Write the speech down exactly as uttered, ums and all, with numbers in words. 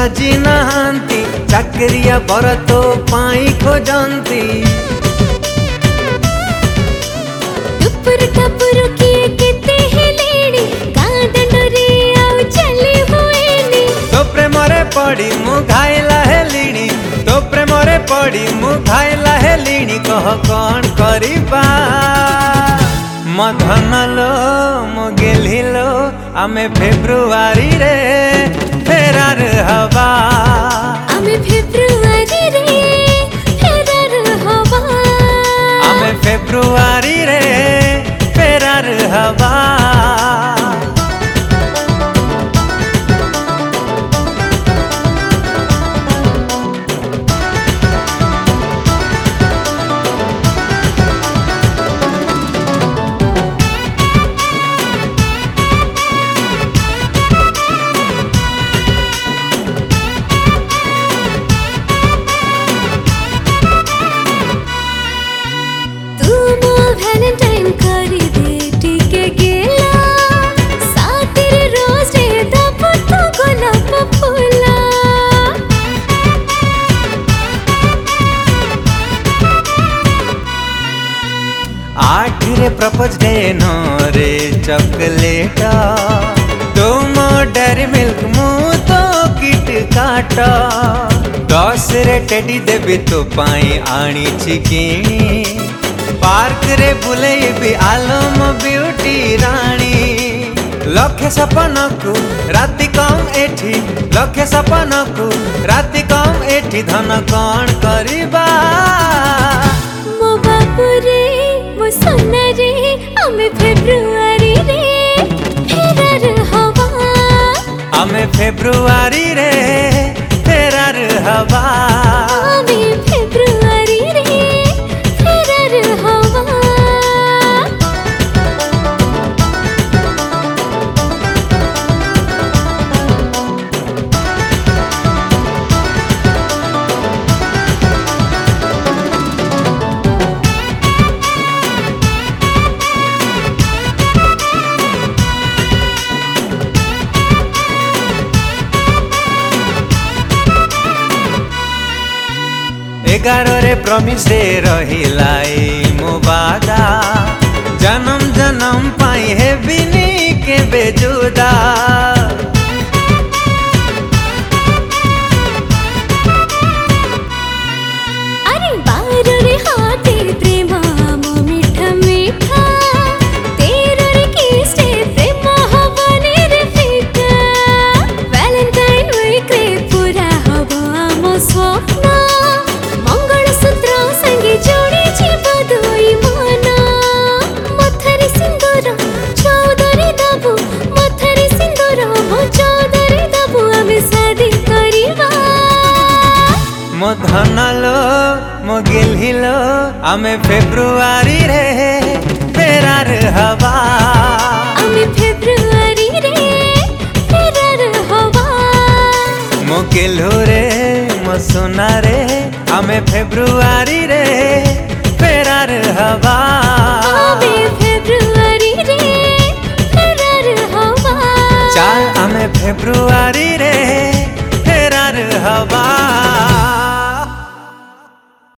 राजी नहांती चाकरिया बर तो पाई खोजंती टुपुर टपुर किए केते हेलेणी गाँ दंडरे आउ चली हुएनी तो प्रेम रे पड़ी मु घायला हेलिणी तो प्रेम रे पड़ी मु घायला हेलिणी कह कौन करिबा मधन लो मो गेलिलो आमे फेब्रुआरी रे फेरार हवा आमे फेब्रुआरी रे फेरार हवा आमे फेब्रुआरी रे फेरार हवा वैलेंटाइन करी दे टिके गेला सातिर रोज रे दब तो गोलाप फूला आठ रे प्रपोज डे नो रे चॉकलेट तुम डेरी मिल्क मु तो किट काट दस रे टेडी देवी तो पाई आनी चिकिनी पार्क रे बुलेई भी आलम ब्यूटी रानी लखे सपन को राति कम एठी लखे सपन को राति कम एठी धन कौन करिबा मो बाबू रे मो सोना रे आमे फेब्रुआरी रे फेरार हवा आमे फेब्रुआरी रे फेरार हवा आमे फेब्रुआरी रे फेरार हवा एगार रे प्रमिस रे रहिला मो वादा जन्म जन्म पाई है बिनी के बेजुदा अरे बार रे हाथे प्रेम मो मीठा मीठा तेरे रे किस रे प्रेम हवने रे फिका वैलेंटाइन वीक रे पूरा हबो आमो स्वप्न जोड़ी जीवा दोई माना मथरी सिंदूर चौधरी दबु मथरी सिंदूर मो चौधरी दबु आमे शादी करिबा मो धन लो मो गेलिलो आमे फेब्रुआरी रे फेरार हवा आमे फेब्रुआरी रे फेरार हवा मो गेलो रे मो सोना रे आमे फेब्रुआरी रे फेरार हवा।